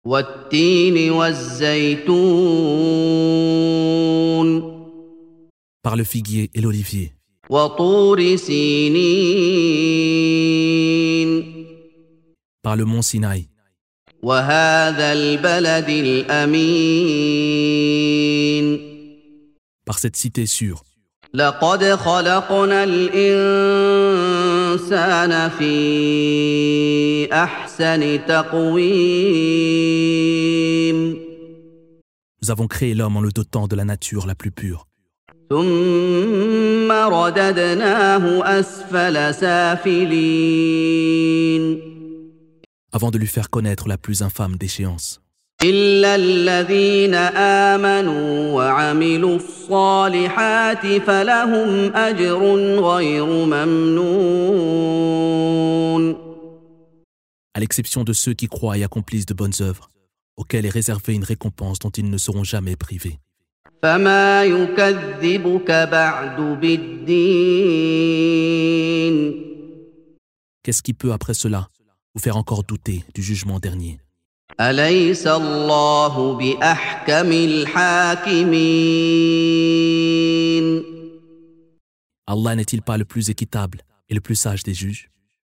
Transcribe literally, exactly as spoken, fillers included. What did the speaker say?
والتين والزيتون par le figuier et l'olivier, وطور سينين par le mont Sinaï, وهذا البلد الأمين par cette cité sûre. لقد خلقنا الإنسان في أحسن تقويم Nous avons créé l'homme en le dotant de la nature la plus pure. ثم رددناه أسفل سافلين Avant de lui faire connaître la plus infâme déchéance. إلا الذين آمنوا وعملوا الصالحات فلهم أجر غير ممنون À l'exception de ceux qui croient et accomplissent de bonnes œuvres, auxquels est réservée une récompense dont ils ne seront jamais privés. فما يكذبك بعد بالدين Qu'est-ce qui peut, après cela, vous faire encore douter du jugement dernier? أليس الله بأحكم الحاكمين Allah n'est-il pas le plus équitable et le plus sage des juges?